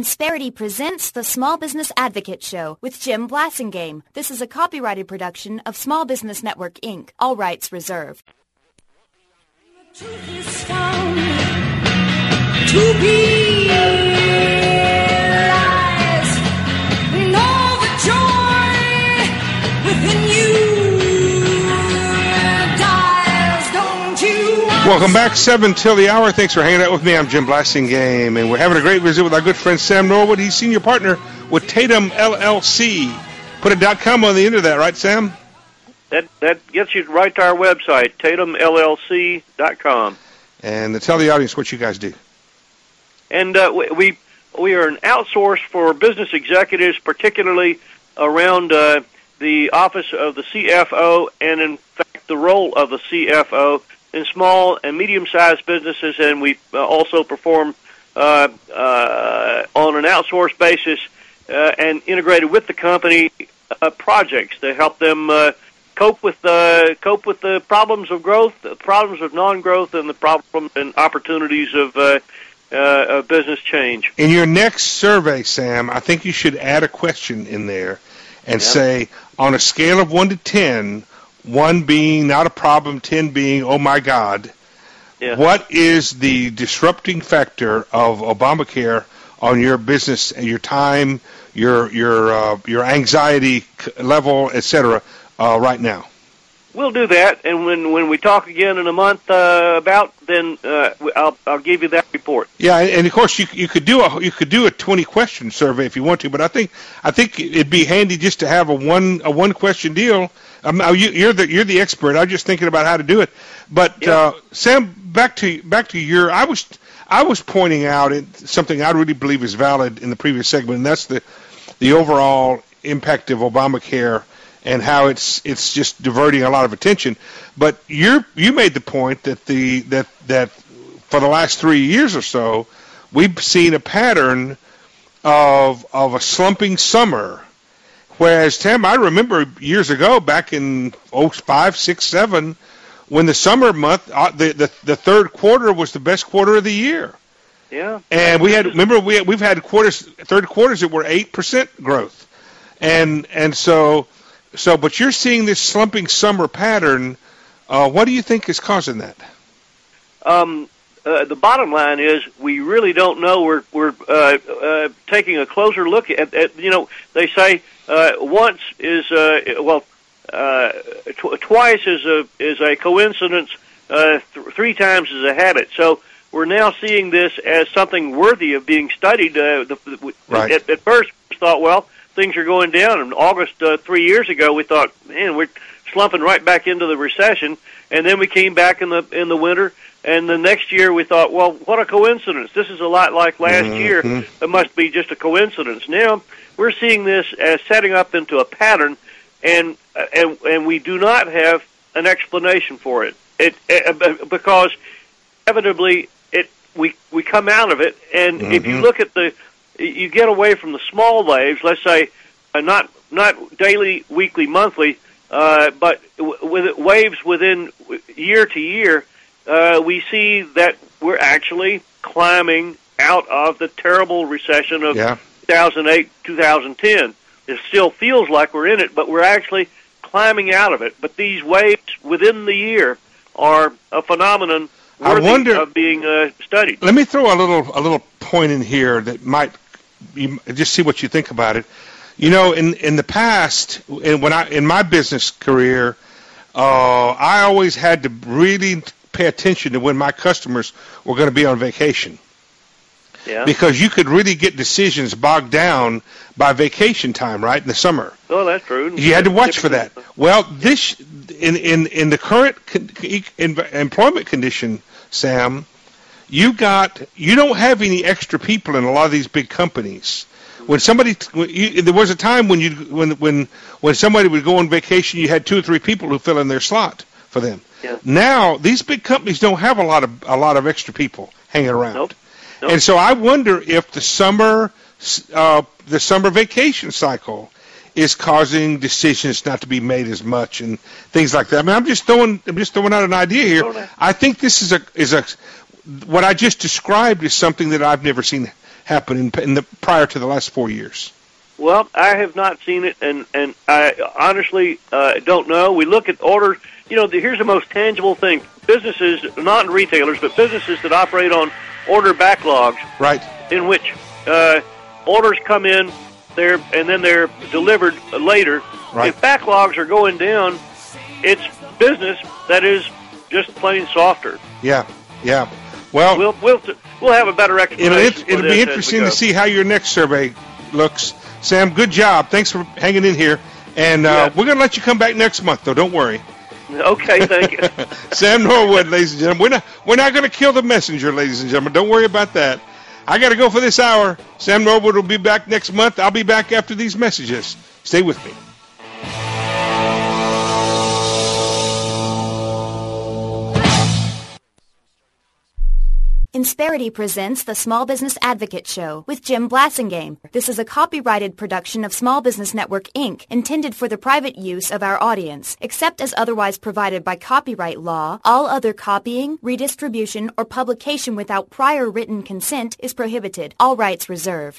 Insperity presents the Small Business Advocate Show with Jim Blasingame. This is a copyrighted production of Small Business Network, Inc. All rights reserved. The truth is found to be lies. Know the joy within you dies, don't you? Welcome back, 7 till the hour. Thanks for hanging out with me. I'm Jim Blasingame, and we're having a great visit with our good friend Sam Norwood. He's senior partner with Tatum LLC. Put a .com on the end of that, right, Sam? That gets you right to our website, tatumllc.com. And tell the audience what you guys do. And we are an outsource for business executives, particularly around the office of the CFO and, in fact, the role of the CFO in small and medium-sized businesses. And we also perform on an outsourced basis and integrated with the company projects to help them cope with the problems of growth, the problems of non-growth, and the problems and opportunities of business change. In your next survey, Sam, I think you should add a question in there and say, on a scale of 1 to 10, 1 being not a problem, 10 being, oh my God, what is the disrupting factor of Obamacare on your business and your time, your anxiety level, etc., right now? We'll do that, and when we talk again in a month then I'll give you that report. Yeah, and of course you could do a 20-question survey if you want to, but I think it'd be handy just to have a one question deal. You're the expert. I'm just thinking about how to do it. But Sam, back to your. I was pointing out something I really believe is valid in the previous segment, and that's the overall impact of Obamacare and how it's just diverting a lot of attention. But you made the point that that for the last 3 years or so, we've seen a pattern of a slumping summer. Whereas, Tim, I remember years ago, back in 05, 6, 7, when the summer month, the third quarter was the best quarter of the year. Yeah. And we've had third quarters that were 8% growth, and so, but you're seeing this slumping summer pattern. What do you think is causing that? The bottom line is we really don't know. We're taking a closer look at they say once is twice is a coincidence, 3 times is a habit. So we're now seeing this as something worthy of being studied. Right. At first we thought, well, things are going down. In August 3 years ago, we thought, man, we're slumping right back into the recession. And then we came back in the winter, and the next year we thought, well, what a coincidence. This is a lot like last year. It must be just a coincidence. Now we're seeing this as setting up into a pattern, and we do not have an explanation for it. Because inevitably we come out of it, and if you look at you get away from the small waves, let's say not daily, weekly, monthly, but with waves within year to year, we see that we're actually climbing out of the terrible recession of 2008, 2010. It still feels like we're in it, but we're actually climbing out of it. But these waves within the year are a phenomenon worthy of being studied. Let me throw a little point in here that might just see what you think about it. In the past, in my business career, I always had to really pay attention to when my customers were going to be on vacation. Yeah. Because you could really get decisions bogged down by vacation time, right, in the summer. Oh, that's true. You had to watch for that. Well, this in the current employment condition, Sam, you don't have any extra people in a lot of these big companies. When there was a time when somebody would go on vacation, you had 2 or 3 people who fill in their slot for them. Yeah. Now these big companies don't have a lot of extra people hanging around. Nope. And so I wonder if the summer vacation cycle is causing decisions not to be made as much and things like that. I mean, I'm just throwing out an idea here. I think this is what I just described is something that I've never seen happen in the prior to the last 4 years? Well, I have not seen it, and I honestly don't know. We look at orders. Here's the most tangible thing. Businesses, not retailers, but businesses that operate on order backlogs. Right. In which orders come in, and then they're delivered later. Right. If backlogs are going down, it's business that is just plain softer. Yeah. Well, we'll have a better explanation. It'll be interesting to see how your next survey looks. Sam, good job. Thanks for hanging in here. And we're going to let you come back next month, though. Don't worry. Okay, thank you. Sam Norwood, ladies and gentlemen. We're not going to kill the messenger, ladies and gentlemen. Don't worry about that. I got to go for this hour. Sam Norwood will be back next month. I'll be back after these messages. Stay with me. Insperity presents the Small Business Advocate Show with Jim Blasingame. This is a copyrighted production of Small Business Network, Inc., intended for the private use of our audience. Except as otherwise provided by copyright law, all other copying, redistribution, or publication without prior written consent is prohibited. All rights reserved.